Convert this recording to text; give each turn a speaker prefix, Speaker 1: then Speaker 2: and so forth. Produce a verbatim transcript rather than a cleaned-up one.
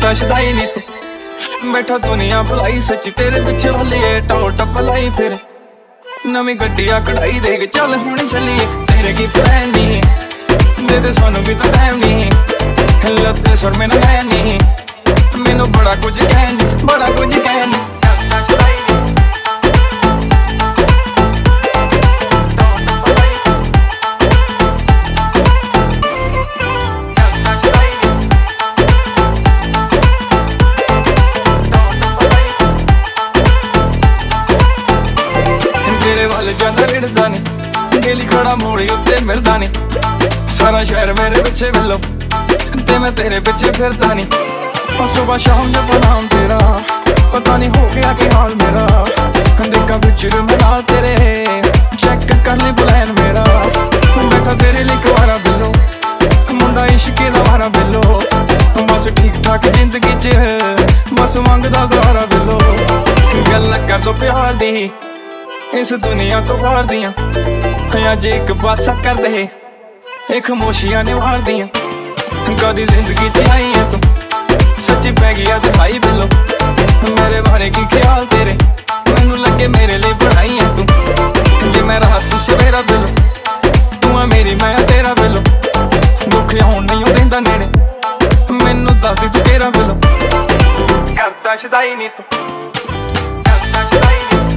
Speaker 1: करता शदाई नी तू बैठा दुनिया भुलाई सच तेरे पिछे वलिए टो टप लाई फिर नवी गड्डिया कढ़ाई देख चल हुण चलिए तेरे की प्लान नी दे दे सानू भी तो टाइम नी लत्ते सुर मैनू है नी मैनू बड़ा कुछ कहनी बड़ा कुछ कहनी तेरे वाल ज्यादा रिड़दा नी गेली खड़ा मोड़ी उत्ते मिलदा नी सारा शहर मेरे पिछे मिलो ते मैं तेरे पिछे फिरदा नी सुबह शाम जब नाम तेरा पता नहीं हो गया कि हाल मेरा देखा फिचर में नाल तेरे चेक कर ली प्लान मेरा बैठा तेरे लिए कुआरा बिलो मुंडा इश्क दा मारा बिलो बस ठीक ठाक जिंदगी च बस मंगदा सहारा बिलो गल कर दो प्यार दी इस दुनिया तो बाहर दियां अज एक पासा कर दे एक खामोशियां ने मार दियां कदी जिंदगी च आई है तू सच्ची पै गया दिखाई बिलो मेरे बारे की ख्याल तेरे मैनू लगे मेरे लिए बनाई है तू जे मैं रात तू सवेरा बिलो तू है मेरी मैं तेरा बिलो दुख आउण नहीं देंदा नेड़े मैनू दस तू तेरा बिलो करता शदाई नी तू करता शदाई नी